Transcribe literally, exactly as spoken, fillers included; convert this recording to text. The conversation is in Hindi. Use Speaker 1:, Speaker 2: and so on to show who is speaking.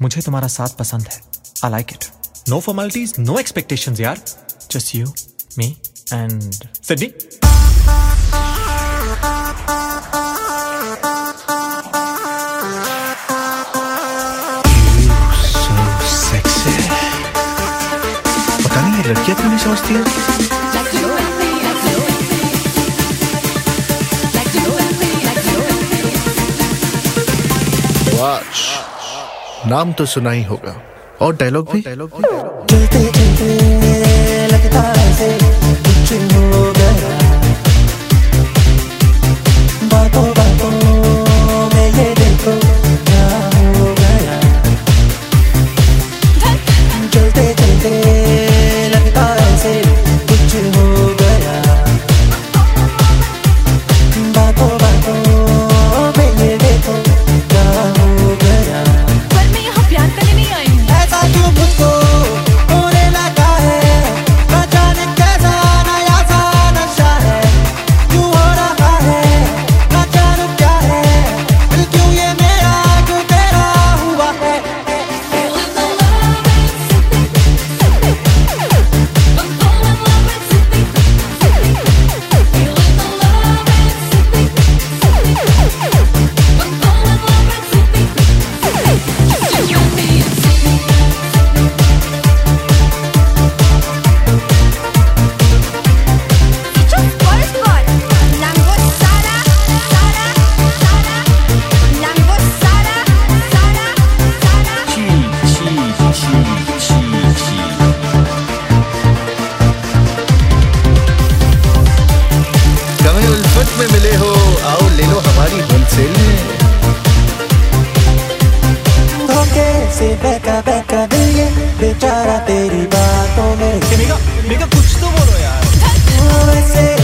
Speaker 1: मुझे तुम्हारा साथ पसंद है. I like it. No formalities, no expectations यार. Just you, me and Sydney.
Speaker 2: So sexy. पता नहीं ये लड़कियां क्यों नहीं समझती है. वाच नाम तो सुना ही होगा और डायलॉग भी.
Speaker 3: चलते चलते लगता ऐसे कुछ हो गया. बातों बातों में ये देखो क्या हो गया. चलते चलते लगता ऐसे कुछ हो गया. बातों बातों में ये देखो क्या हो गया.
Speaker 4: पर मैं यहाँ प्यार करने नहीं आई हूँ.
Speaker 3: ऐसा क्यों मुझको होने लगा है. न जाने कैसा नया सा नशा है. क्यों हो रहा है न जानू क्या है. दिल क्यों ये मेरा क्यों तेरा हुआ है.
Speaker 2: कहीं उल्फत में मिले हो आओ ले लो हमारी होलसेल में.
Speaker 3: धोखे से बहका बहका दिल ये बेचारा तेरी बातों में.
Speaker 1: मेगा मेगा कुछ तो बोलो यार.
Speaker 3: वैसे